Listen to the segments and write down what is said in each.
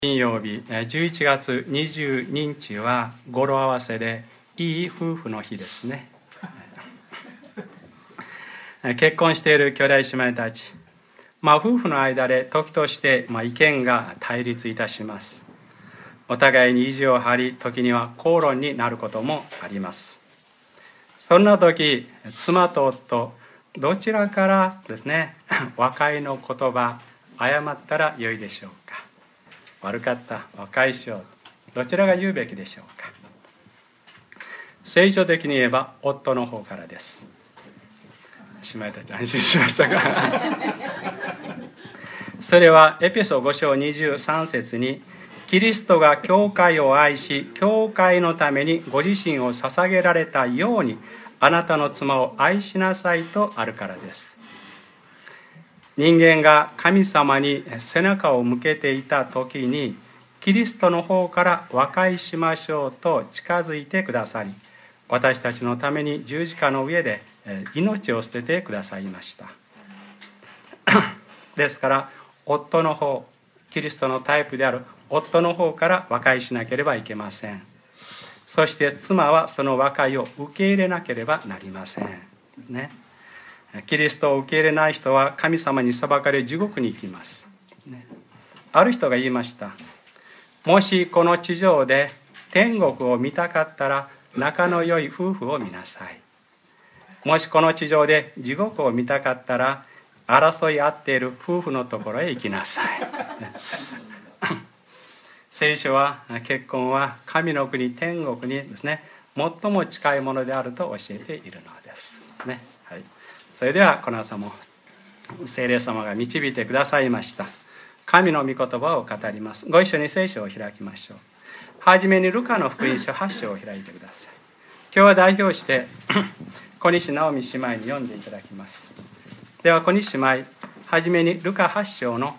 金曜日11月22日は語呂合わせでいい夫婦の日ですね。結婚している兄弟姉妹たち、夫婦の間で時として意見が対立いたします。お互いに意地を張り、時には口論になることもあります。そんな時、妻と夫どちらからですね、和解の言葉謝ったらよいでしょうか。悪かった、和解しよう、どちらが言うべきでしょうか。聖書的に言えば夫の方からです。姉妹たち安心しましたか？それはエペソ5章23節に、キリストが教会を愛し、教会のためにご自身を捧げられたように、あなたの妻を愛しなさいとあるからです。人間が神様に背中を向けていた時に、キリストの方から和解しましょうと近づいてくださり、私たちのために十字架の上で命を捨ててくださいました。ですから夫の方、キリストのタイプである夫の方から和解しなければいけません。そして妻はその和解を受け入れなければなりませんね。キリストを受け入れない人は神様に裁かれ地獄に行きます、ね。ある人が言いました。もしこの地上で天国を見たかったら仲の良い夫婦を見なさい。もしこの地上で地獄を見たかったら争い合っている夫婦のところへ行きなさい。聖書は結婚は神の国天国にですね、最も近いものであると教えているのですね。はい、それではこの朝も聖霊様が導いてくださいました神の御言葉を語ります。ご一緒に聖書を開きましょう。はじめにルカの福音書8章を開いてください。今日は代表して小西直美姉妹に読んでいただきます。では小西姉妹、はじめにルカ8章の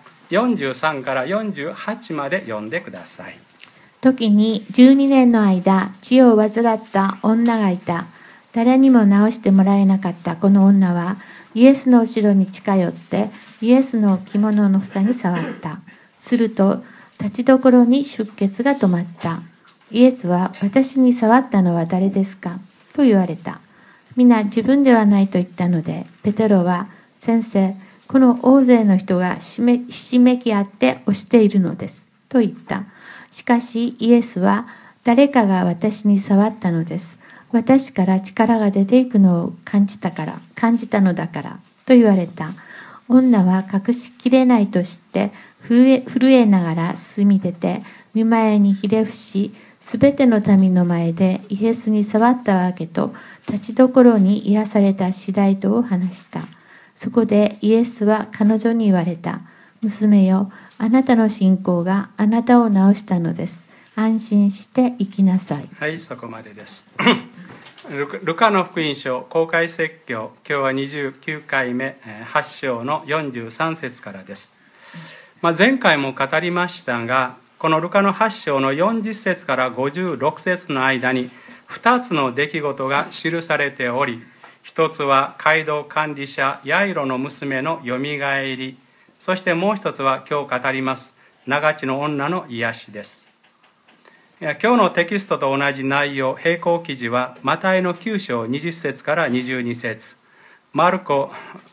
43から48まで読んでください。 時に12年の間血を患った女がいた。誰にも治してもらえなかったこの女はイエスの後ろに近寄ってイエスの着物の房に触った。すると立ちどころに出血が止まった。イエスは、私に触ったのは誰ですかと言われた。皆自分ではないと言ったので、ペテロは、先生、この大勢の人がひしめき合って押しているのですと言った。しかしイエスは、誰かが私に触ったのです。私から力が出ていくのを感じたのだからと言われた。女は隠しきれないと知って震えながら進み出て、御前にひれ伏し、すべての民の前でイエスに触ったわけと、立ちどころに癒された次第とを話した。そこでイエスは彼女に言われた。娘よ、あなたの信仰があなたを治したのです。安心して生きなさい。 はい、そこまでです。ルカの福音書公開説教、今日は29回目8章の43節からです。前回も語りましたが、このルカの8章の40節から56節の間に2つの出来事が記されており、一つは街道管理者ヤイロの娘のよみがえり、そしてもう一つは今日語ります長地の女の癒しです。今日のテキストと同じ内容、並行記事はマタイの9章20節から22節、マルコ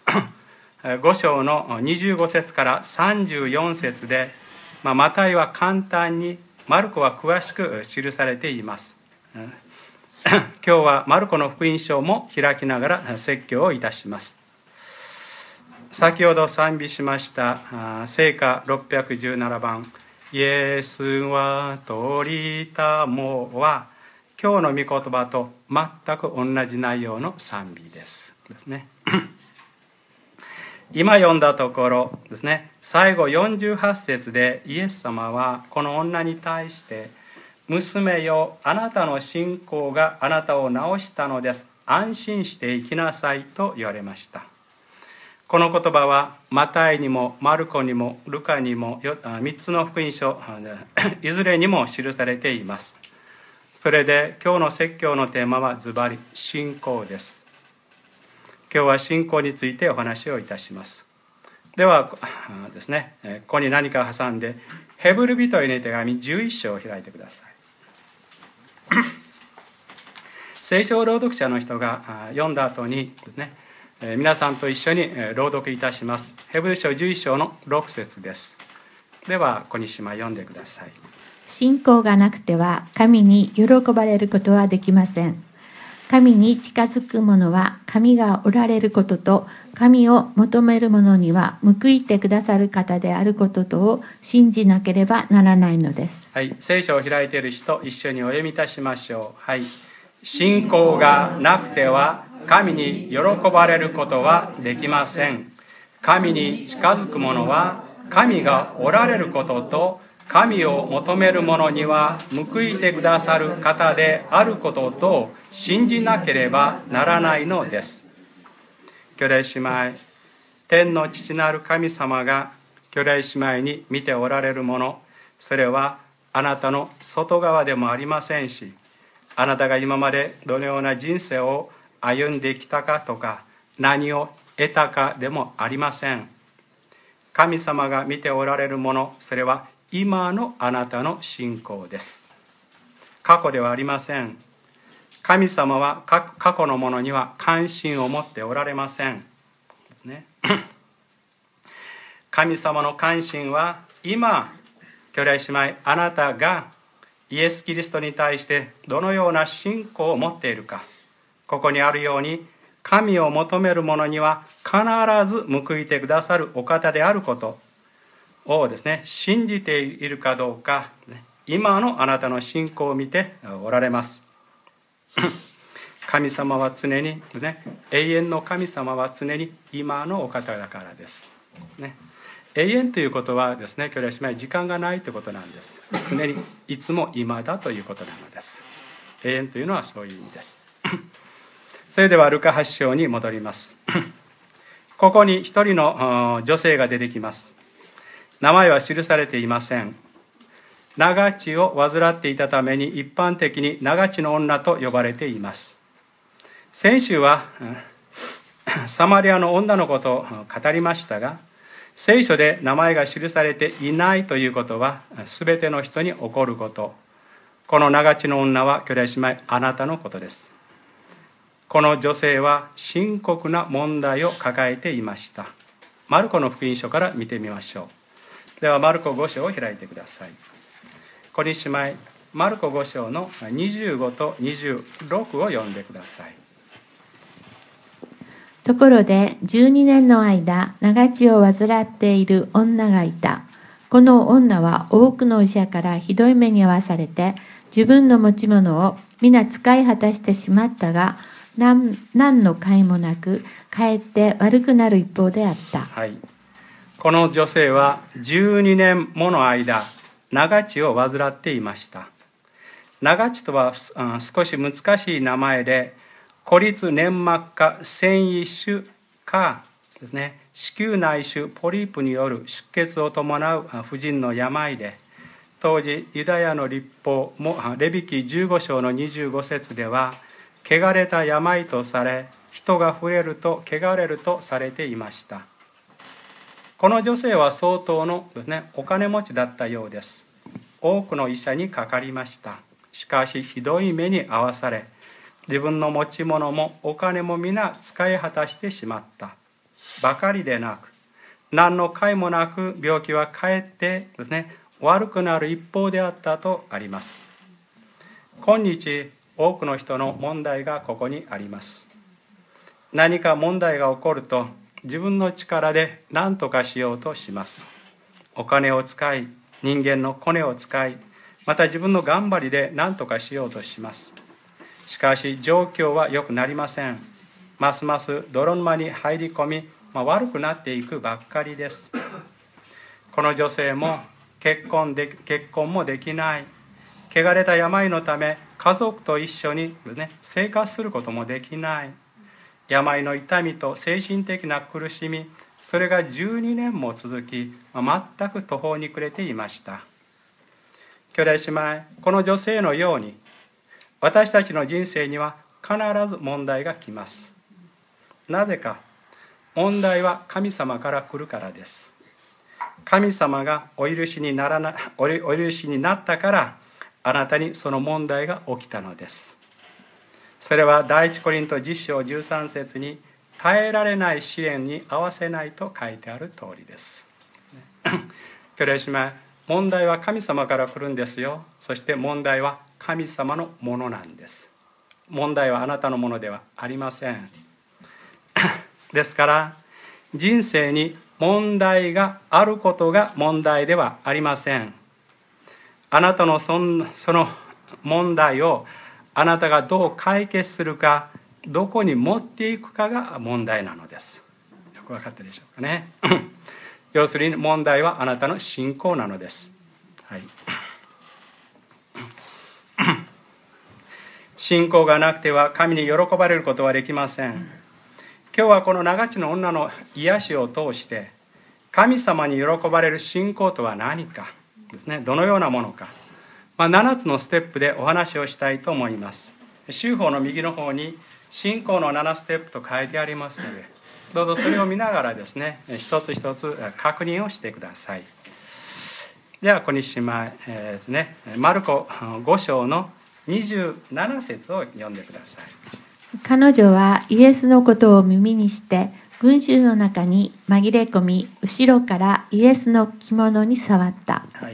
5章の25節から34節で、マタイは簡単に、マルコは詳しく記されています。今日はマルコの福音書も開きながら説教をいたします。先ほど賛美しました聖歌617番、イエスは取りたもは、今日の御言葉と全く同じ内容の賛美ですね。今読んだところですね、最後48節でイエス様はこの女に対して、娘よ、あなたの信仰があなたを治したのです。安心して生きなさいと言われました。この言葉はマタイにもマルコにもルカにも3つの福音書いずれにも記されています。それで今日の説教のテーマはズバリ信仰です。今日は信仰についてお話をいたします。ではですね、ここに何か挟んでヘブル人への手紙11章を開いてください。聖書朗読者の人が読んだ後にですね、皆さんと一緒に朗読いたします。ヘブル書11章の6節です。では小西島読んでください。 信仰がなくては神に喜ばれることはできません。神に近づく者は神がおられることと、神を求める者には報いてくださる方であることとを信じなければならないのです。 はい、聖書を開いている人、一緒にお読みいたしましょう。はい。信仰がなくては神に喜ばれることはできません。神に近づく者は神がおられることと、神を求める者には報いてくださる方であることと信じなければならないのです。兄弟姉妹、天の父なる神様が兄弟姉妹に見ておられるもの、それはあなたの外側でもありませんし、あなたが今までどのような人生を歩んできたかとか、何を得たかでもありません。神様が見ておられるもの、それは今のあなたの信仰です。過去ではありません。神様は過去のものには関心を持っておられません。ね、神様の関心は今、兄弟姉妹、あなたがイエス・キリストに対してどのような信仰を持っているか。ここにあるように、神を求める者には必ず報いてくださるお方であることをですね、信じているかどうか、今のあなたの信仰を見ておられます。神様は常に、ね、永遠の神様は常に今のお方だからです。ね、永遠ということはですね、兄弟姉妹、時間がないということなんです。常にいつも今だということなのです。永遠というのはそういう意味です。それではルカ8章に戻ります。ここに一人の女性が出てきます。名前は記されていません。長血を患っていたために一般的に長血の女と呼ばれています。先週はサマリアの女のことを語りましたが、聖書で名前が記されていないということは全ての人に起こること。この長血の女は兄弟姉妹、あなたのことです。この女性は深刻な問題を抱えていました。マルコの福音書から見てみましょう。ではマルコ5章を開いてください。小西姉妹、マルコ5章の25と26を読んでください。 ところで12年の間長血を患っている女がいた。この女は多くの医者からひどい目に遭わされて、自分の持ち物を皆使い果たしてしまったが、何の甲斐もなく、かえって悪くなる一方であった。 はい、この女性は12年もの間、長血を患っていました。長血とは少し難しい名前で、孤立粘膜下繊維腫かですね、子宮内腫ポリープによる出血を伴う婦人の病で、当時ユダヤの律法もレビ記15章の25節では、汚れた病とされ、人が触れると汚れるとされていました。この女性は相当のですね、お金持ちだったようです。多くの医者にかかりました。しかしひどい目に遭わされ、自分の持ち物もお金も皆使い果たしてしまったばかりでなく、何の甲斐もなく病気はかえってですね、悪くなる一方であったとあります。今日多くの人の問題がここにあります。何か問題が起こると自分の力で何とかしようとします。お金を使い、人間のコネを使い、また自分の頑張りで何とかしようとします。しかし状況は良くなりません。ますます泥沼に入り込み、悪くなっていくばっかりです。この女性も結婚もできない、汚れた病のため家族と一緒に、生活することもできない、病の痛みと精神的な苦しみ、それが12年も続き、全く途方に暮れていました。兄弟姉妹、この女性のように私たちの人生には必ず問題が来ます。なぜか、問題は神様から来るからです。 神様がお許しになったからあなたにその問題が起きたのです。それは第一コリント10章13節に耐えられない試練に合わせないと書いてある通りです。兄弟姉妹、問題は神様から来るんですよ。そして問題は神様のものなんです。問題はあなたのものではありません。ですから人生に問題があることが問題ではありません。あなたのその問題をあなたがどう解決するか、どこに持っていくかが問題なのです。よく分かったでしょうかね。要するに問題はあなたの信仰なのです。はい、信仰がなくては神に喜ばれることはできません。今日はこの長地の女の癒しを通して神様に喜ばれる信仰とは何かですね、どのようなものか、7つのステップでお話をしたいと思います。修法の右の方に信仰の7ステップと書いてありますので、どうぞそれを見ながらですね、一つ一つ確認をしてください。では小西姉妹、マルコ5章の27節を読んでください。 彼女はイエスのことを耳にして群衆の中に紛れ込み、後ろからイエスの着物に触った。 はい、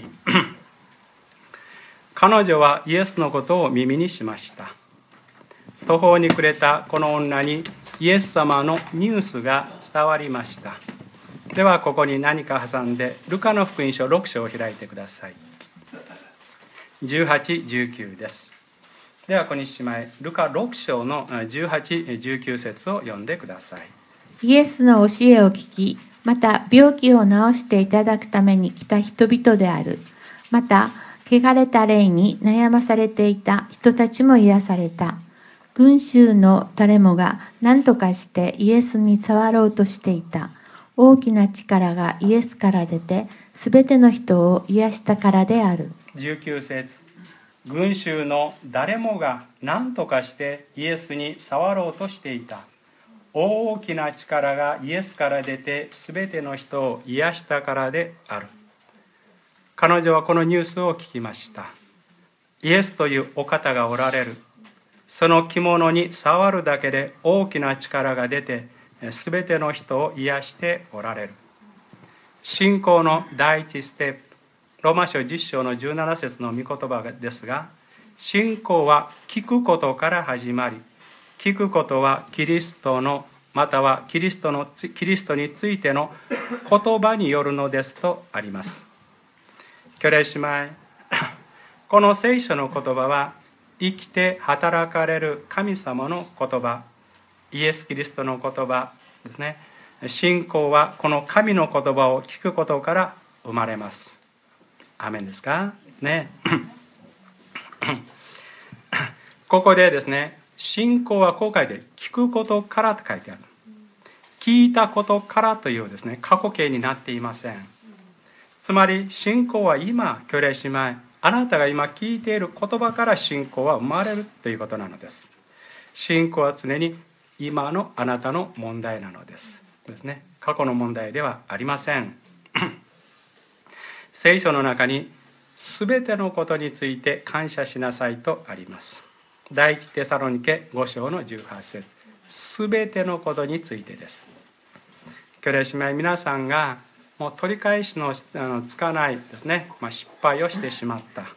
彼女はイエスのことを耳にしました。途方に暮れたこの女にイエス様のニュースが伝わりました。ではここに何か挟んでルカの福音書6章を開いてください。18、19です。では小西姉妹、ルカ6章の18、19節を読んでください。 イエスの教えを聞き、また病気を治していただくために来た人々である。また汚れた霊に悩まされていた人たちも癒された。群衆の誰もが何とかしてイエスに触ろうとしていた。大きな力がイエスから出て、すべての人を癒したからである。 19節、群衆の誰もが何とかしてイエスに触ろうとしていた。大きな力がイエスから出て、すべての人を癒したからである。彼女はこのニュースを聞きました。イエスというお方がおられる。その着物に触るだけで大きな力が出て、すべての人を癒しておられる。信仰の第一ステップ、ローマ書10章の17節の御言葉ですが、信仰は聞くことから始まり、聞くことはキリストのまたはキリストについての言葉によるのですとあります。兄弟姉妹、この聖書の言葉は生きて働かれる神様の言葉、イエス・キリストの言葉ですね。信仰はこの神の言葉を聞くことから生まれます。アーメンですかね。ここでですね、信仰はこう書いて、聞くことからと書いてある。聞いたことからというですね、過去形になっていません。つまり信仰は今、兄弟姉妹、あなたが今聞いている言葉から信仰は生まれるということなのです。信仰は常に今のあなたの問題なのですね。過去の問題ではありません。聖書の中にすべてのことについて感謝しなさいとあります。第一テサロニケ5章の18節、すべてのことについてです。兄弟姉妹、皆さんがもう取り返しのつかないですね、失敗をしてしまった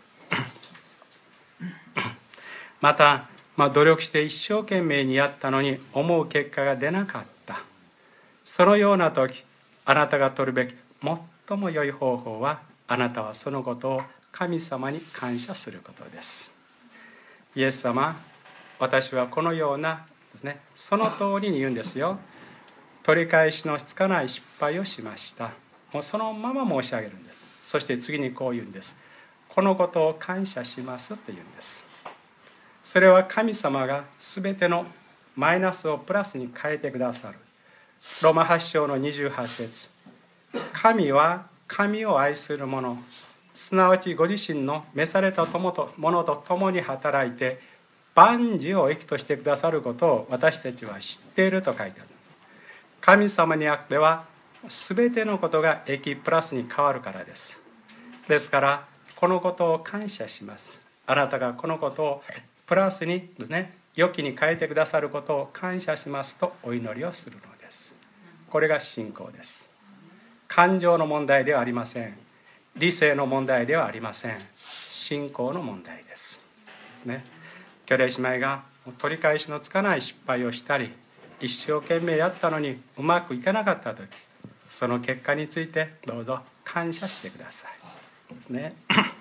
また、努力して一生懸命にやったのに思う結果が出なかった。そのような時、あなたが取るべき最も良い方法は、あなたはそのことを神様に感謝することです。イエス様、私はこのようなですね、その通りに言うんですよ。取り返しのつかない失敗をしました。もうそのまま申し上げるんです。そして次にこう言うんです。このことを感謝しますと言うんです。それは神様が全てのマイナスをプラスに変えてくださる。ローマ8章の28節、神は神を愛する者、すなわちご自身の召されたものと共に働いて万事を益としてくださることを私たちは知っていると書いてある。神様にあっては全てのことが益プラスに変わるからです。ですからこのことを感謝します。あなたがこのことをプラスに良きに変えてくださることを感謝しますとお祈りをするのです。これが信仰です。感情の問題ではありません。理性の問題ではありません。信仰の問題です。兄弟姉妹が取り返しのつかない失敗をしたり、一生懸命やったのにうまくいかなかったとき、その結果についてどうぞ感謝してくださいですね。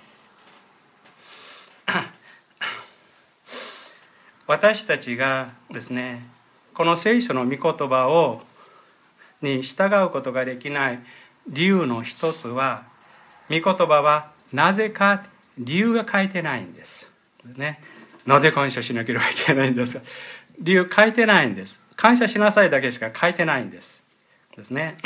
私たちがですね、この聖書の御言葉に従うことができない理由の一つは、御言葉はなぜか理由が書いてないんですね。なぜ感謝しなければいけないんですか。理由書いてないんです。感謝しなさいだけしか書いてないんですね。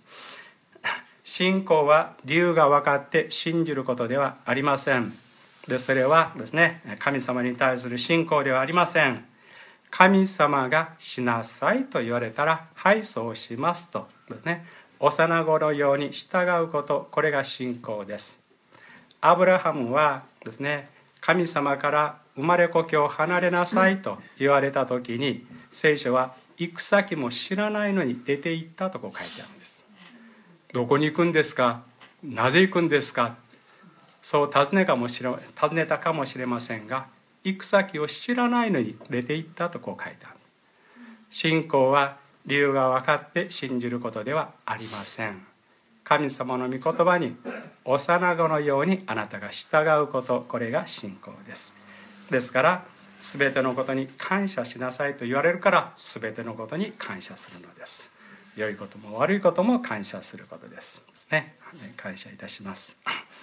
信仰は理由が分かって信じることではありません。でそれはですね、神様に対する信仰ではありません。神様がしなさいと言われたら、はいそうしますとですね、幼子のように従うこと、これが信仰です。アブラハムはですね、神様から生まれ故郷を離れなさいと言われた時に、聖書は行く先も知らないのに出て行ったとこう書いてあるんです。どこに行くんですか、なぜ行くんですか、そう尋ねたかもしれませんが、行く先を知らないのに出て行ったとこう書いてある。信仰は理由が分かって信じることではありません。神様の御言葉に幼子のようにあなたが従うこと、これが信仰です。ですから全てのことに感謝しなさいと言われるから、全てのことに感謝するのです。良いことも悪いことも感謝することですね。感謝いたします。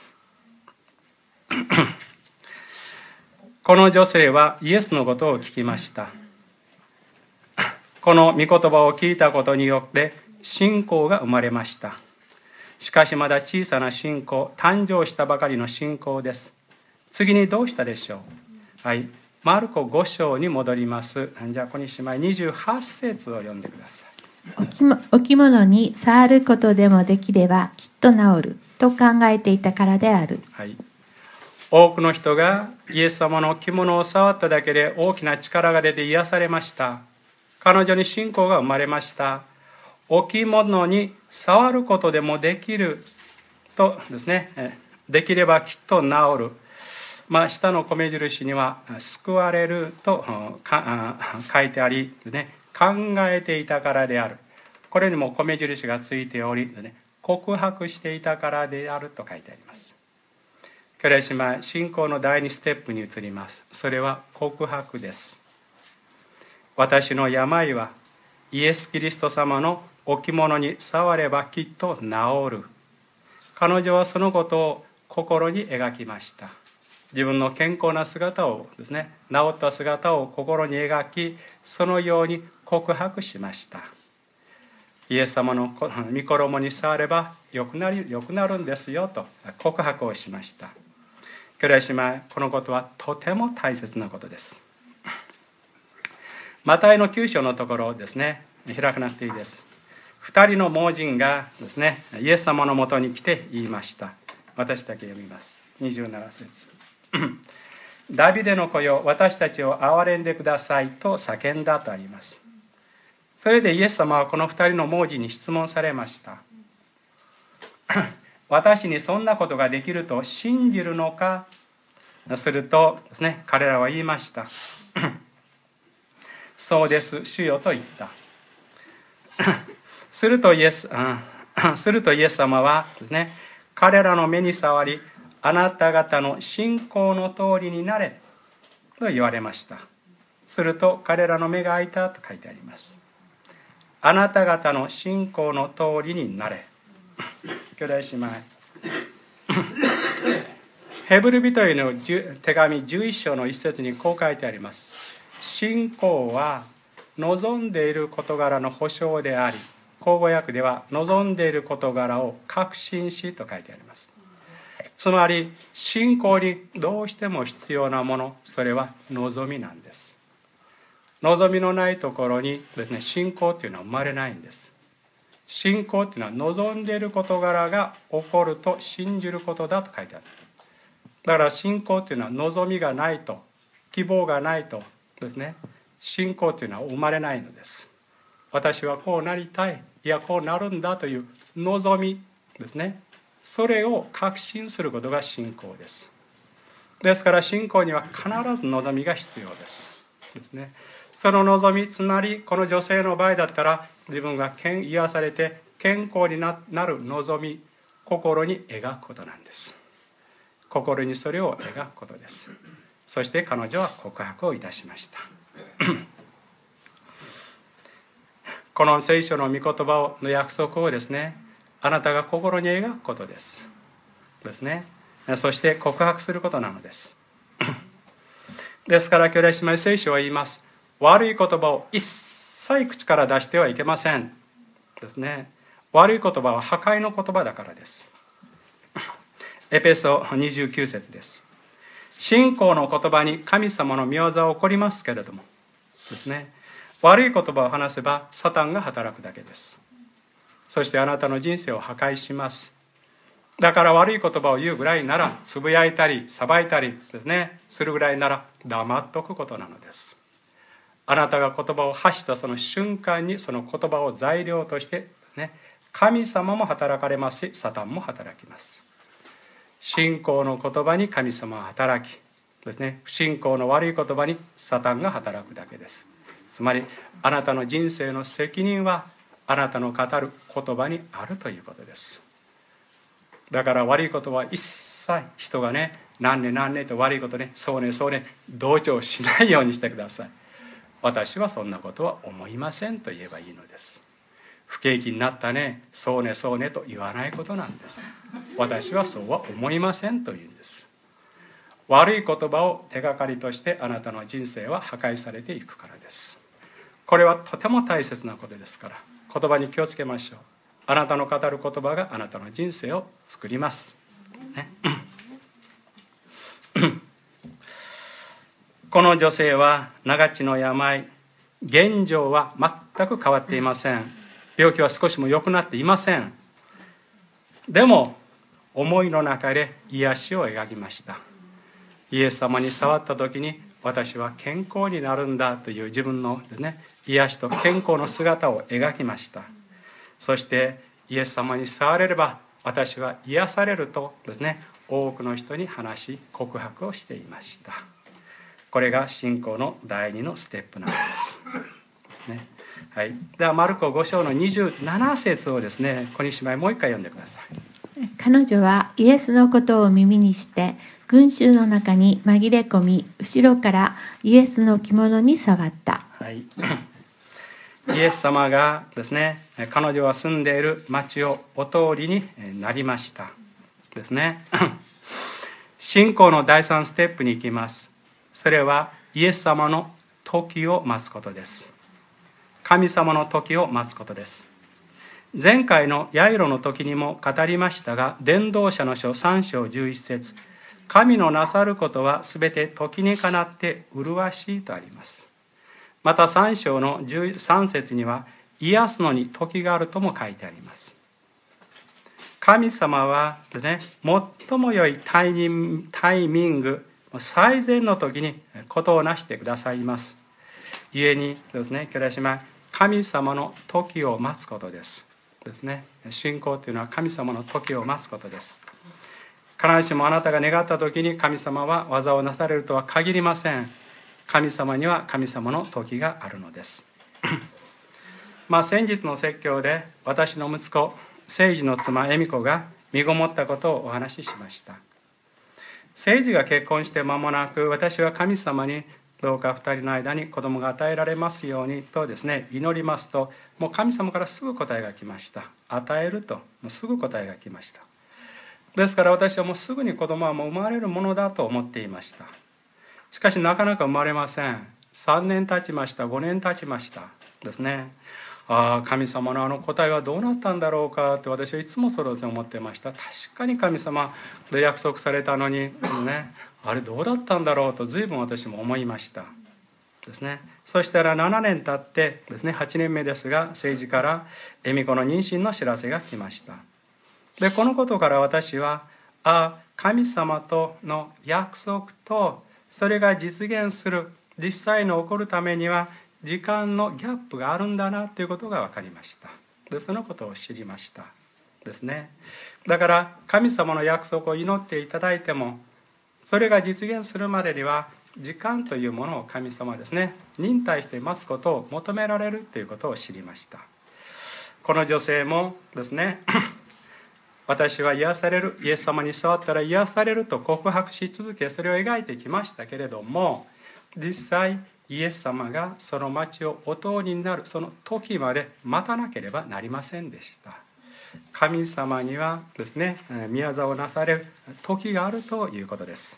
この女性はイエスのことを聞きました。この御言葉を聞いたことによって信仰が生まれました。しかしまだ小さな信仰、誕生したばかりの信仰です。次にどうしたでしょう。はい、マルコ5章に戻ります。じゃあ小西姉妹28節を読んでください。 置物に触ることでもできればきっと治ると考えていたからである。 はい、多くの人がイエス様の着物を触っただけで大きな力が出て癒されました。彼女に信仰が生まれました。置物に触ることでもできるとですね、できればきっと治る。下の米印には救われると書いてあり、考えていたからである。これにも米印がついており、告白していたからであると書いてあります。兄弟姉妹、信仰の第2ステップに移ります。それは告白です。私の病はイエス・キリスト様の置物に触ればきっと治る。彼女はそのことを心に描きました。自分の健康な姿をですね、治った姿を心に描き、そのように告白しました。イエス様の御衣に触ればよくなるんですよと告白をしました。兄弟姉妹、このことはとても大切なことです。マタイの9章のところをですね、開かなくていいです。2人の盲人がですね、イエス様のもとに来て言いました。私だけ読みます。27節ダビデの子よ、私たちを憐れんでくださいと叫んだとあります。それでイエス様はこの2人の盲人に質問されました。私にそんなことができると信じるのか。するとですね、彼らは言いました。そうです、主よと言った。するとイエス様はですね、彼らの目に触り、あなた方の信仰の通りになれと言われました。すると彼らの目が開いたと書いてあります。あなた方の信仰の通りになれ。兄弟姉妹、ヘブル人への手紙11章の1節にこう書いてあります。信仰は望んでいる事柄の保証であり、口語訳では望んでいる事柄を確信しと書いてあります。つまり信仰にどうしても必要なもの、それは望みなんです。望みのないところにですね、信仰というのは生まれないんです。 信仰というのは望んでいる事柄が起こると信じることだと書いてある。だから信仰というのは望みがないと、希望がないとですね、信仰というのは生まれないのです。私はこうなりたい、いやこうなるんだという望みですね、それを確信することが信仰です。ですから信仰には必ず望みが必要ですね。その望み、つまりこの女性の場合だったら自分が癒されて健康になる望み、心に描くことなんです。心にそれを描くことです。そして彼女は告白をいたしましたこの聖書の御言葉の約束をですね、あなたが心に描くことですね。そして告白することなのですですから兄弟姉妹、聖書は言います。悪い言葉を一切口から出してはいけませんですね。悪い言葉は破壊の言葉だからです。エペソ29節です。信仰の言葉に神様の御業は起こりますけれどもですね、悪い言葉を話せばサタンが働くだけです。そしてあなたの人生を破壊します。だから悪い言葉を言うぐらいなら、つぶやいたり裁いたりですね、するぐらいなら黙っとくことなのです。あなたが言葉を発したその瞬間に、その言葉を材料としてですね、神様も働かれますし、サタンも働きます。信仰の言葉に神様は働きですね、不信仰の悪い言葉にサタンが働くだけです。つまりあなたの人生の責任はあなたの語る言葉にあるということです。だから悪いことは一切、人がね、何年何年と悪いことね、そうねそうね同調しないようにしてください。私はそんなことは思いませんと言えばいいのです。不景気になったね、そうねそうねと言わないことなんです。私はそうは思いませんと言うんです。悪い言葉を手がかりとしてあなたの人生は破壊されていくからです。これはとても大切なことですから、言葉に気をつけましょう。あなたの語る言葉があなたの人生を作ります、ね、この女性は長地の病、現状は全く変わっていません。病気は少しも良くなっていません。でも思いの中で癒しを描きました。イエス様に触った時に、私は健康になるんだという自分のですね、癒しと健康の姿を描きました。そしてイエス様に触れれば私は癒されるとですね、多くの人に話し告白をしていました。これが信仰の第2のステップなんですね。はい、ではマルコ5章の27節をですね、小西姉妹もう一回読んでください。 彼女はイエスのことを耳にして群衆の中に紛れ込み、後ろからイエスの着物に触った。 はい、イエス様がですね、彼女は住んでいる町をお通りになりましたですね。信仰の第3ステップに行きます。それはイエス様の時を待つことです。神様の時を待つことです。前回のヤイロの時にも語りましたが、伝道者の書3章11節、神のなさることはすべて時にかなって麗しいとあります。また3章の13節には、癒すのに時があるとも書いてあります。神様はですね、最も良いタイミング、最善の時にことをなしてくださいます。故にですね、兄弟姉妹、神様の時を待つことですね。信仰というのは神様の時を待つことです。必ずしもあなたが願った時に神様は技をなされるとは限りません。神様には神様の時があるのです先日の説教で私の息子誠治の妻恵美子が身ごもったことをお話ししました。誠治が結婚して間もなく、私は神様にどうか2人の間に子供が与えられますようにとですね、祈りますと、もう神様からすぐ答えが来ました。与えると、もうすぐ答えが来ました。ですから私はもうすぐに子供はもう生まれるものだと思っていました。しかしなかなか生まれません。3年経ちました、5年経ちましたですね。神様の答えはどうなったんだろうかって私はいつもそれを思ってました。確かに神様で約束されたのに、ね、あれどうだったんだろうと随分私も思いました。 ですね。そしたら7年経ってですね、8年目ですが、政治から恵美子の妊娠の知らせが来ました。でこのことから私は、神様との約束とそれが実現する、実際に起こるためには時間のギャップがあるんだなということが分かりました。でそのことを知りましたですね。だから神様の約束を祈っていただいても、それが実現するまでには時間というものを神様はですね、忍耐して待つことを求められるということを知りました。この女性もですね私は癒される、イエス様に触ったら癒されると告白し続け、それを描いてきましたけれども、実際イエス様がその町をお通りになるその時まで待たなければなりませんでした。神様にはですね、宮沢をなされる時があるということです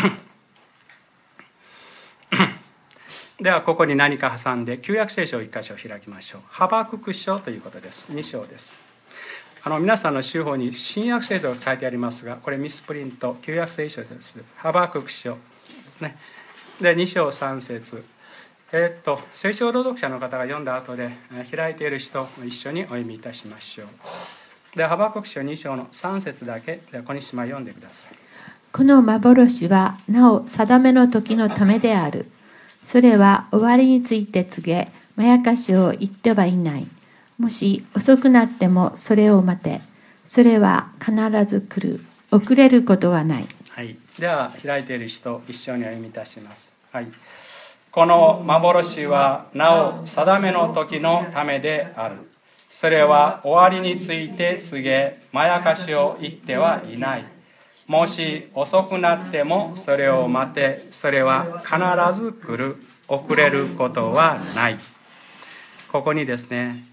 ではここに何か挟んで旧約聖書を一箇所開きましょう。ハバクク書ということです。2章です。皆さんの手法に新約聖書が書いてありますが、これミスプリント旧約聖書です。ハバクク書ですね。で2章3節、聖書朗読者の方が読んだ後で開いている人一緒にお読みいたしましょう。でハバクク書2章の3節だけ小西島読んでください。 この幻はなお定めの時のためである。それは終わりについて告げ、まやかしを言ってはいない。もし遅くなってもそれを待て。それは必ず来る。遅れることはない。 はい、では開いている人一緒にお読みいたします。はい、この幻はなお定めの時のためである。それは終わりについて告げ、まやかしを言ってはいない。もし遅くなってもそれを待て。それは必ず来る。遅れることはない。ここにですね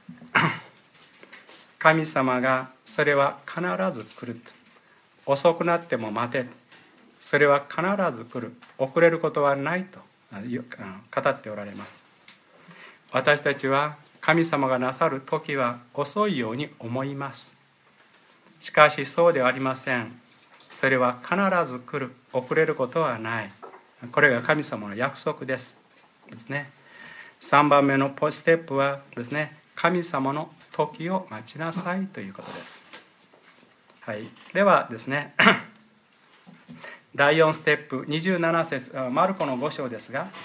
神様がそれは必ず来る、遅くなっても待て、それは必ず来る、遅れることはないと語っておられます。私たちは神様がなさる時は遅いように思います。しかしそうではありません。それは必ず来る、遅れることはない。これが神様の約束ですね。3番目のステップはですね、神様の時を待ちなさいということです。はい、ではですね第4ステップ27節、マルコの5章ですが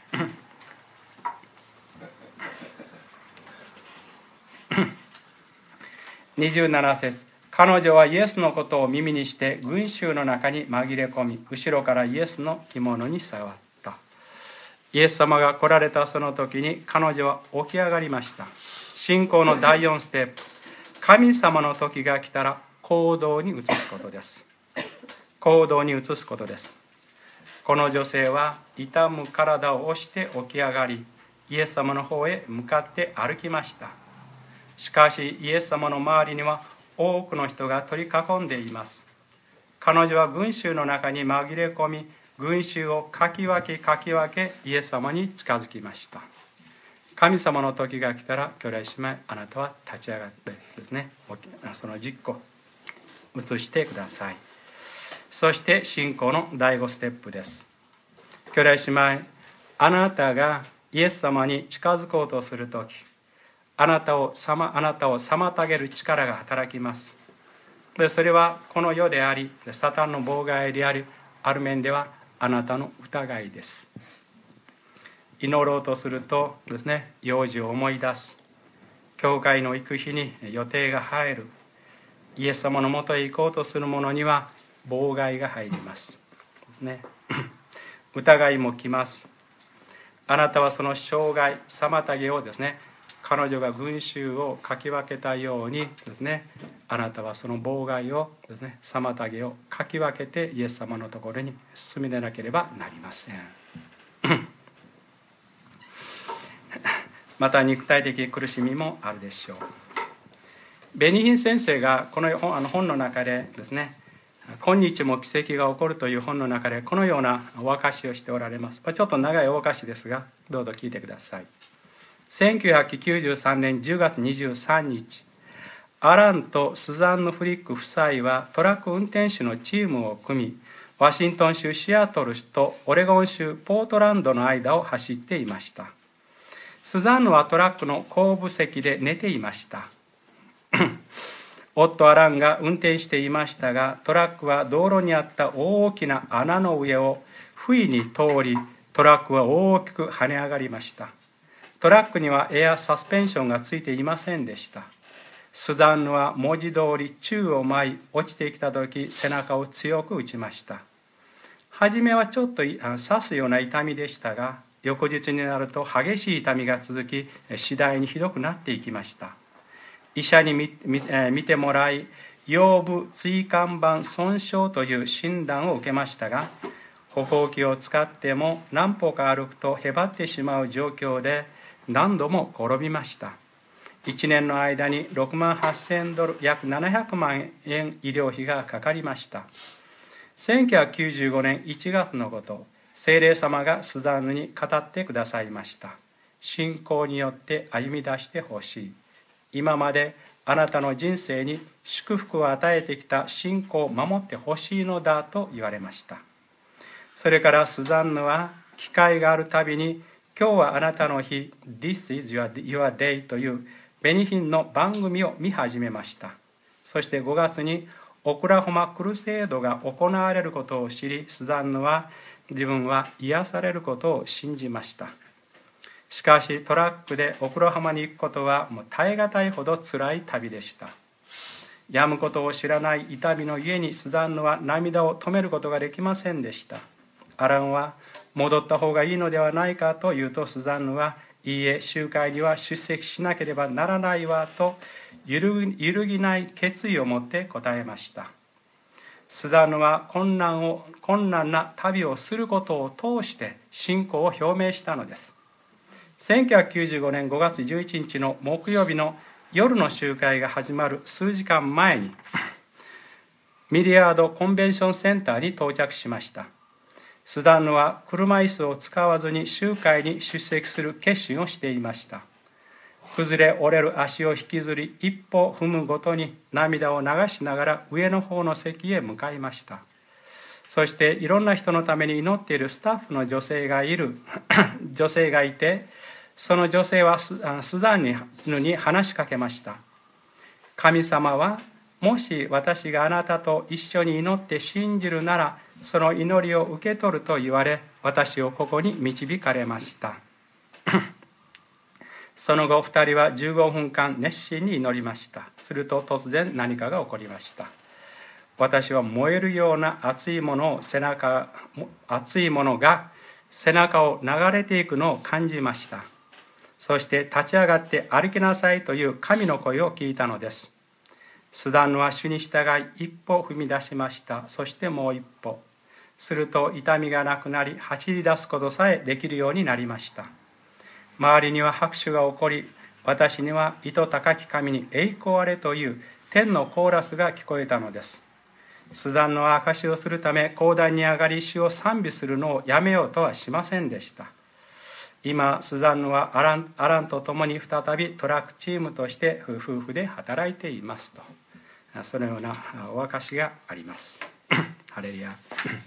27節、彼女はイエスのことを耳にして群衆の中に紛れ込み、後ろからイエスの着物に触った。イエス様が来られたその時に彼女は起き上がりました。信仰の第4ステップ、神様の時が来たら行動に移すことです。行動に移すことです。この女性は痛む体を押して起き上がり、イエス様の方へ向かって歩きました。しかしイエス様の周りには多くの人が取り囲んでいます。彼女は群衆の中に紛れ込み、群衆をかき分けイエス様に近づきました。神様の時が来たら、兄弟姉妹、あなたは立ち上がってですね、その実行移してください。そして信仰の第5ステップです。兄弟姉妹、あなたがイエス様に近づこうとするとき、あなたを妨げる力が働きます。でそれはこの世であり、サタンの妨害であり、ある面ではあなたの疑いです。祈ろうとするとですね、用事を思い出す。教会の行く日に予定が入る。イエス様のもとへ行こうとする者には妨害が入りますですね。疑いも来ます。あなたはその障害、妨げをですね、彼女が群衆をかき分けたようにですね、あなたはその妨害をですね、妨げをかき分けてイエス様のところに進み出なければなりません。また肉体的苦しみもあるでしょう。ベニヒン先生がこの本の中でですね、今日も奇跡が起こるという本の中でこのようなお明かしをしておられます。ちょっと長いお明かしですが、どうぞ聞いてください。1993年10月23日、アランとスザンヌ・フリック夫妻はトラック運転手のチームを組み、 ワシントン州シアトルとオレゴン州ポートランドの間を走っていました。スザンヌはトラックの後部席で寝ていました夫アランが運転していましたが、トラックは道路にあった大きな穴の上を不意に通り、トラックは大きく跳ね上がりました。トラックにはエアサスペンションがついていませんでした。スザンヌは文字通り宙を舞い、落ちてきた時背中を強く打ちました。はじめはちょっと刺すような痛みでしたが、翌日になると激しい痛みが続き、次第にひどくなっていきました。医者に見てもらい、腰部椎間板損傷という診断を受けましたが、歩行器を使っても何歩か歩くとへばってしまう状況で、何度も転びました。1年の間に6万8000ドル、約700万円医療費がかかりました。1995年1月のこと、聖霊様がスザンヌに語ってくださいました。信仰によって歩み出してほしい。今まであなたの人生に祝福を与えてきた信仰を守ってほしいのだと言われました。それからスザンヌは機会があるたびに、今日はあなたの日、This is your day というベニヒンの番組を見始めました。そして5月にオクラホマクルセードが行われることを知り、スザンヌは自分は癒されることを信じました。しかしトラックでオクラホマに行くことはもう耐え難いほど辛い旅でした。病むことを知らない痛みのゆえに、スザンヌは涙を止めることができませんでした。アランは戻った方がいいのではないかと言うと、スザンヌはいいえ、集会には出席しなければならないわと揺るぎない決意を持って答えました。スザンヌは困難な旅をすることを通して信仰を表明したのです。1995年5月11日の木曜日の夜の集会が始まる数時間前に、ミリアードコンベンションセンターに到着しました。スザンヌは車椅子を使わずに集会に出席する決心をしていました。崩れ折れる足を引きずり、一歩踏むごとに涙を流しながら上の方の席へ向かいました。そしていろんな人のために祈っているスタッフの女性がいて、その女性はスザンヌに話しかけました。神様はもし私があなたと一緒に祈って信じるなら、その祈りを受け取ると言われ、私をここに導かれましたその後2人は15分間熱心に祈りました。すると突然何かが起こりました。私は燃えるような熱いものが背中を流れていくのを感じました。そして立ち上がって歩きなさいという神の声を聞いたのです。スザンヌは主に従い一歩踏み出しました。そしてもう一歩。すると痛みがなくなり、走り出すことさえできるようになりました。周りには拍手が起こり、私には糸高き神に栄光あれという天のコーラスが聞こえたのです。スザンヌは証しをするため講談に上がり、主を賛美するのをやめようとはしませんでした。今スザンヌはアランと共に再びトラックチームとして夫婦で働いていますと、そのようなお証しがありますハレルヤ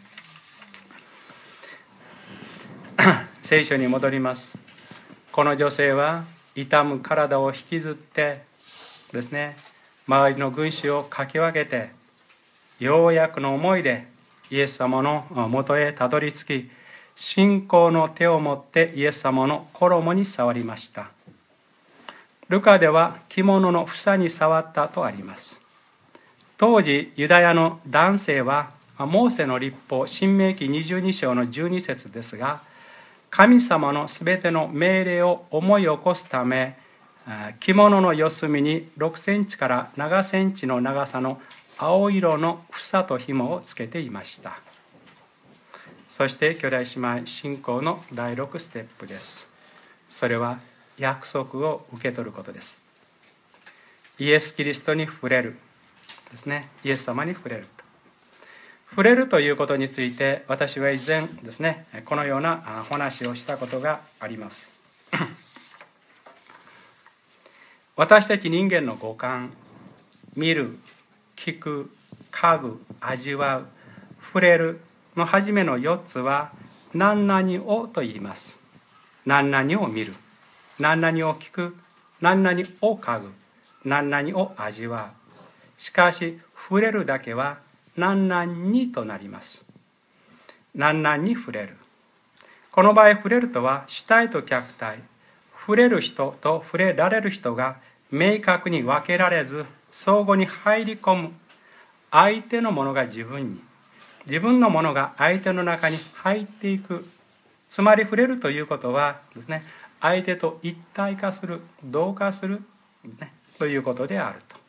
聖書に戻ります。この女性は痛む体を引きずってですね、周りの群衆をかき分けて、ようやくの思いでイエス様のもとへたどり着き、信仰の手を持ってイエス様の衣に触りました。ルカでは着物の房に触ったとあります。当時ユダヤの男性はモーセの律法申命記22章の12節ですが、神様のすべての命令を思い起こすため、着物の四隅に6センチから7センチの長さの青色の房と紐をつけていました。そして兄弟姉妹信仰の第6ステップです。それは約束を受け取ることです。イエス・キリストに触れるですね。イエス様に触れると。触れるということについて、私は以前ですね、このような話をしたことがあります。私たち人間の五感、見る、聞く、嗅ぐ、味わう、触れる、 の初めの4つは何々をと言います。何々を見る、何々を聞く、何々を嗅ぐ、何々を味わう。しかし触れるだけは何々にとなります。何々に触れる。この場合、触れるとは主体と客体、触れる人と触れられる人が明確に分けられず、相互に入り込む。相手のものが自分に、自分のものが相手の中に入っていく。つまり触れるということはですね、相手と一体化する、同化する、ということであると。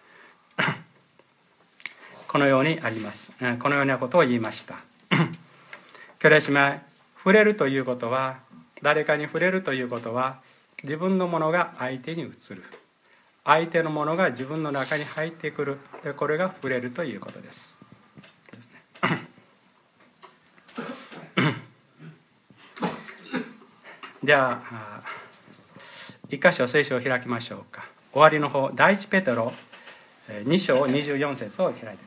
このようにあります。このようなことを言いました。兄弟姉妹、触れるということは、誰かに触れるということは、自分のものが相手に移る。相手のものが自分の中に入ってくる。これが触れるということです。では、一箇所聖書を開きましょうか。終わりの方、第一ペテロ2章24節を開いてくださ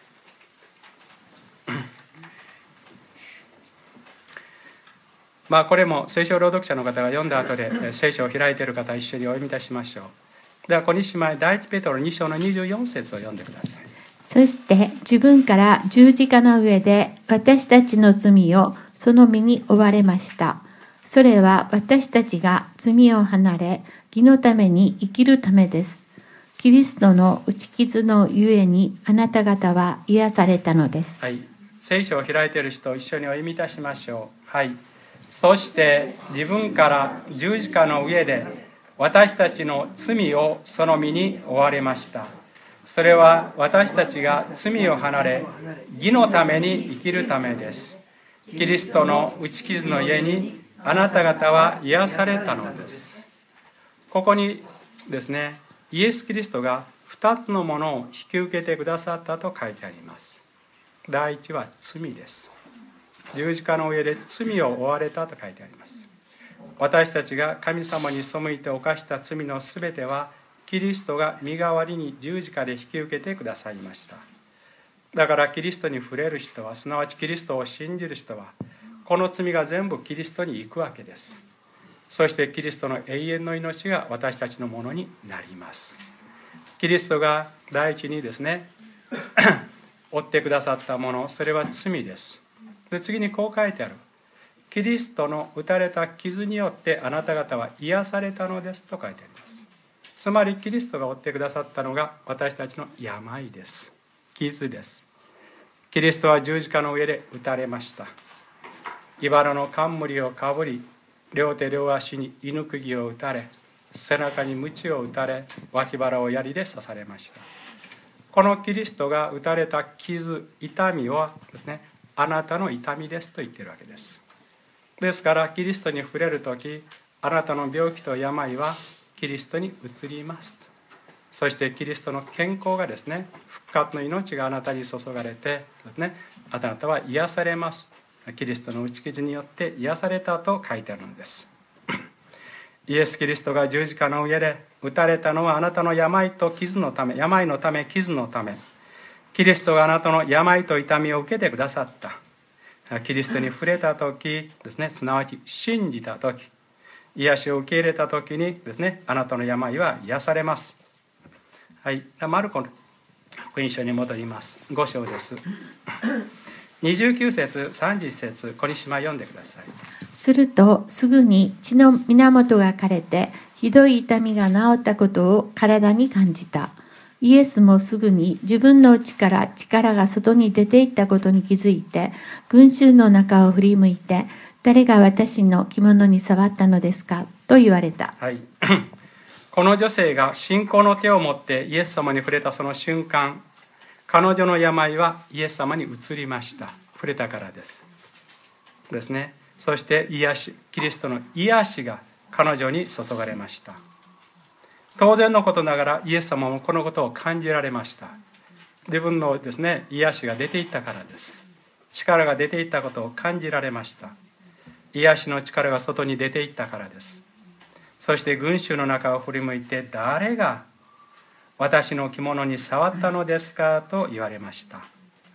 い。これも聖書朗読者の方が読んだ後で聖書を開いている方一緒にお読みいたしましょう。では小西姉妹、第一ペテロ2章の24節を読んでください。 そして自分から十字架の上で私たちの罪をその身に負われました。それは私たちが罪を離れ義のために生きるためです。キリストの打ち傷のゆえにあなた方は癒されたのです。 はい、聖書を開いている人一緒にお読みいたしましょう。はい。そして自分から十字架の上で私たちの罪をその身に負われました。それは私たちが罪を離れ義のために生きるためです。キリストの打ち傷の家にあなた方は癒されたのです。ここにですね、イエス・キリストが2つのものを引き受けてくださったと書いてあります。第一は罪です。十字架の上で罪を負われたと書いてあります。私たちが神様に背いて犯した罪のすべてはキリストが身代わりに十字架で引き受けてくださいました。だからキリストに触れる人は、すなわちキリストを信じる人は、この罪が全部キリストに行くわけです。そしてキリストの永遠の命が私たちのものになります。キリストが第一にですね負ってくださったもの、それは罪です。で、次にこう書いてある。キリストの打たれた傷によってあなた方は癒されたのですと書いてあります。つまりキリストが負ってくださったのが私たちの病です。傷です。キリストは十字架の上で打たれました。茨の冠をかぶり、両手両足に犬釘を打たれ、背中に鞭を打たれ、脇腹を槍で刺されました。このキリストが打たれた傷、痛みはですね、あなたの痛みですと言っているわけです。ですからキリストに触れるとき、あなたの病気と病はキリストに移ります。そしてキリストの健康がですね、復活の命があなたに注がれてですね、あなたは癒されます。キリストの打ち傷によって癒されたと書いてあるのです。イエス・キリストが十字架の上で打たれたのはあなたの病と傷のため、病のため、傷のため。キリストがあなたの病と痛みを受けてくださった。キリストに触れたときですね、すなわち信じたとき、癒しを受け入れたときにですね、あなたの病は癒されます。はい、マルコの福音書に戻ります。5章です。29節30節、小西島読んでください。 するとすぐに血の源が枯れてひどい痛みが治ったことを体に感じた。イエスもすぐに自分の内から力が外に出ていったことに気づいて、群衆の中を振り向いて、誰が私の着物に触ったのですかと言われた。 はい、この女性が信仰の手を持ってイエス様に触れたその瞬間、彼女の病はイエス様に移りました。触れたからですね。そして癒し、キリストの癒しが彼女に注がれました。当然のことながらイエス様もこのことを感じられました。自分のですね、癒しが出ていったからです。力が出ていったことを感じられました。癒しの力が外に出ていったからです。そして群衆の中を振り向いて、誰が私の着物に触ったのですかと言われました。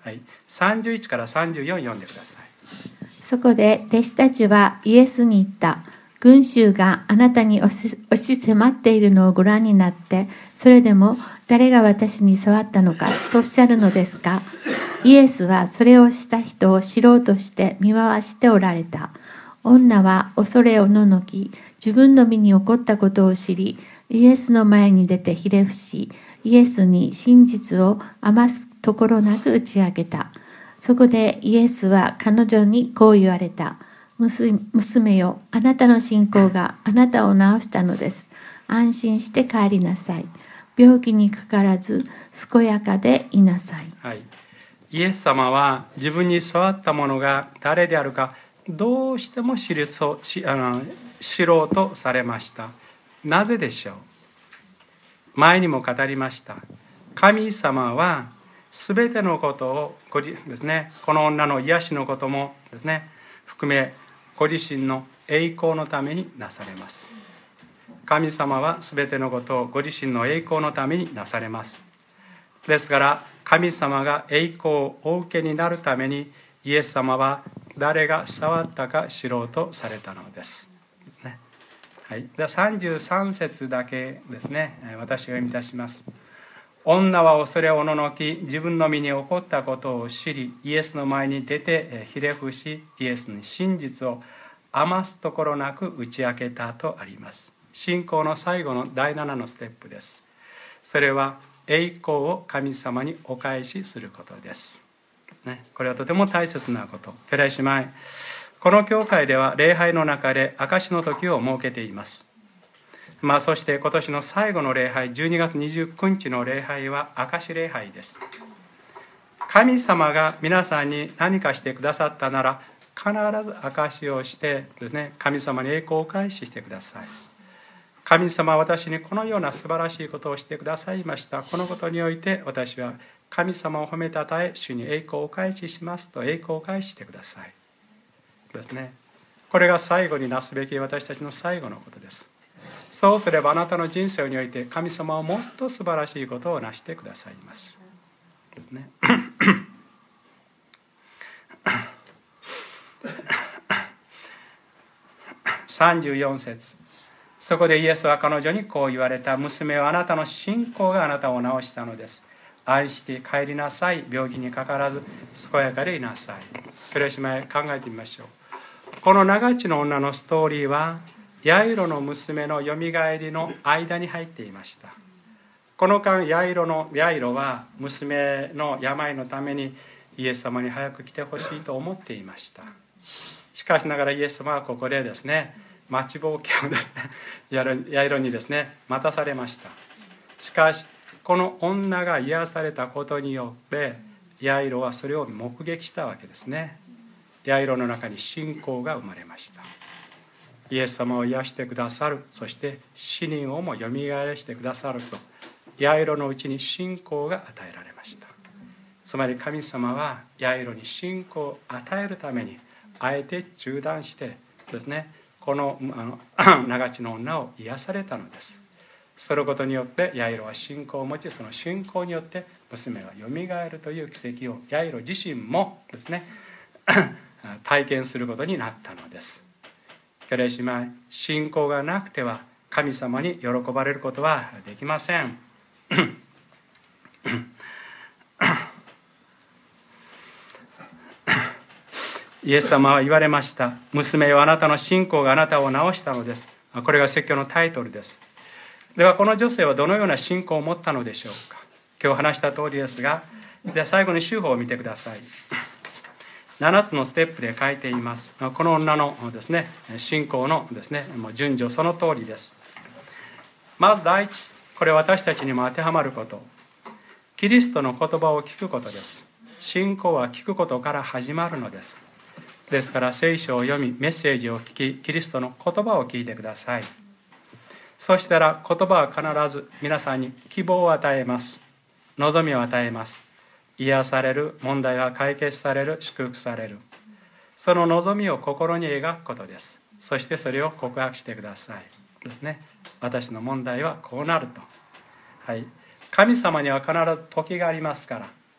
はい、31から34読んでください。 そこで弟子たちはイエスに言った。群衆があなたに押し迫っているのをご覧になって、それでも誰が私に触ったのかとおっしゃるのですか。イエスはそれをした人を知ろうとして見回しておられた。女は恐れをののき、自分の身に起こったことを知り、イエスの前に出てひれ伏し、イエスに真実を余すところなく打ち明けた。そこでイエスは彼女にこう言われた。娘よ、あなたの信仰があなたを治したのです。安心して帰りなさい。病気にかからず健やかでいなさい。 はい、イエス様は自分に触ったものが誰であるかどうしても知ろうとされました。なぜでしょう。前にも語りました。神様はすべてのことをですね、この女の癒しのこともですね含め、ご自身の栄光のためになされます。神様はすべてのことをご自身の栄光のためになされます。ですから神様が栄光をお受けになるために、イエス様は誰が触ったか知ろうとされたのです。はい、では33節だけですね、私が読み出します。女は恐れおののき、自分の身に起こったことを知り、イエスの前に出てひれ伏し、イエスに真実を余すところなく打ち明けたとあります。信仰の最後の第7のステップです。それは栄光を神様にお返しすることです、これはとても大切なこと。兄弟姉妹、この教会では礼拝の中で証の時を設けています。そして今年の最後の礼拝、12月29日の礼拝は証礼拝です。神様が皆さんに何かしてくださったなら、必ず証をしてですね、神様に栄光をお返ししてください。神様は私にこのような素晴らしいことをしてくださいました。このことにおいて私は神様を褒めたたえ、主に栄光をお返ししますと栄光をお返ししてくださいですね。これが最後になすべき私たちの最後のことです。そうすればあなたの人生において神様はもっと素晴らしいことをなしてくださいますですね。34節、そこでイエスは彼女にこう言われた。娘はあなたの信仰があなたを治したのです。愛して帰りなさい。病気にかからず健やかでいなさい。兄弟姉妹、考えてみましょう。この長地の女のストーリーはヤイロの娘のよみがえりの間に入っていました。この間ヤイロは娘の病のためにイエス様に早く来てほしいと思っていました。しかしながらイエス様はここでですね、待ちぼうけをですね、ヤイロにですね待たされました。しかしこの女が癒されたことによってヤイロはそれを目撃したわけですね。ヤイロの中に信仰が生まれました。イエス様を癒してくださる、そして死人をもよみがえらしてくださると、ヤイロのうちに信仰が与えられました。つまり神様はヤイロに信仰を与えるためにあえて中断してですね、この長地の女を癒されたのです。そのことによってヤイロは信仰を持ち、その信仰によって娘はよみがえるという奇跡をヤイロ自身もですね体験することになったのです。兄弟姉妹、信仰がなくては神様に喜ばれることはできません。イエス様は言われました。娘よ、あなたの信仰があなたを治したのです。これが説教のタイトルです。ではこの女性はどのような信仰を持ったのでしょうか。今日話した通りですが、では最後に手法を見てください。7つのステップで書いています。この女のですね、信仰のですね、順序その通りです。まず第一、これ私たちにも当てはまること。キリストの言葉を聞くことです。信仰は聞くことから始まるのです。ですから聖書を読み、メッセージを聞き、キリストの言葉を聞いてください。そしたら言葉は必ず皆さんに希望を与えます。望みを与えます。癒される、問題は解決される、祝福される。その望みを心に描くことです。そしてそれを告白してくださいですね。私の問題はこうなると、はい、神様には必ず時がありますから、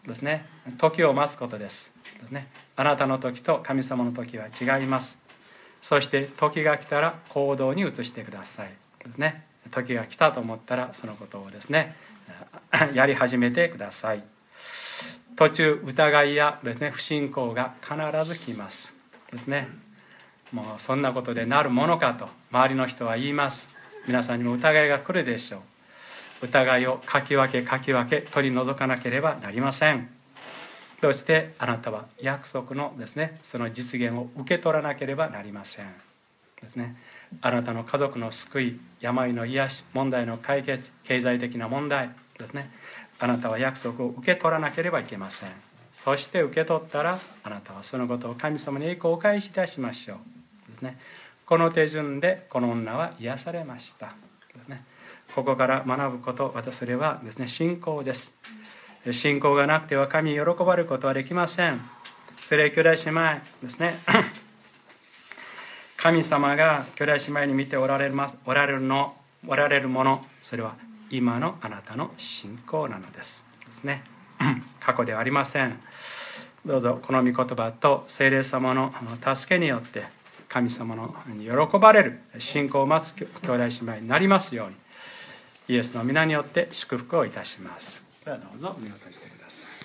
ですね。時を待つことですね。あなたの時と神様の時は違います。そして時が来たら行動に移してくださいですね。時が来たと思ったらそのことをですねやり始めてください。途中疑いやですね不信仰が必ず来ますですね。もうそんなことでなるものかと周りの人は言います。皆さんにも疑いが来るでしょう。疑いをかき分け取り除かなければなりません。そしてあなたは約束のですねその実現を受け取らなければなりませんですね。あなたの家族の救い、病の癒し、問題の解決、経済的な問題ですね。あなたは約束を受け取らなければいけません。そして受け取ったらあなたはそのことを神様に栄光をお返しいたしましょうですね。この手順でこの女は癒されましたですね。ここから学ぶこと、私それはですね信仰です。信仰がなくては神に喜ばれることはできません。それ兄弟姉妹ですね神様が兄弟姉妹に見ておられるもの、それは今のあなたの信仰なのですね。過去ではありません。どうぞこの御言葉と聖霊様の助けによって神様のに喜ばれる信仰を待つ兄弟姉妹になりますようにイエスの皆によって祝福をいたします。ではどうぞお祈りしてください。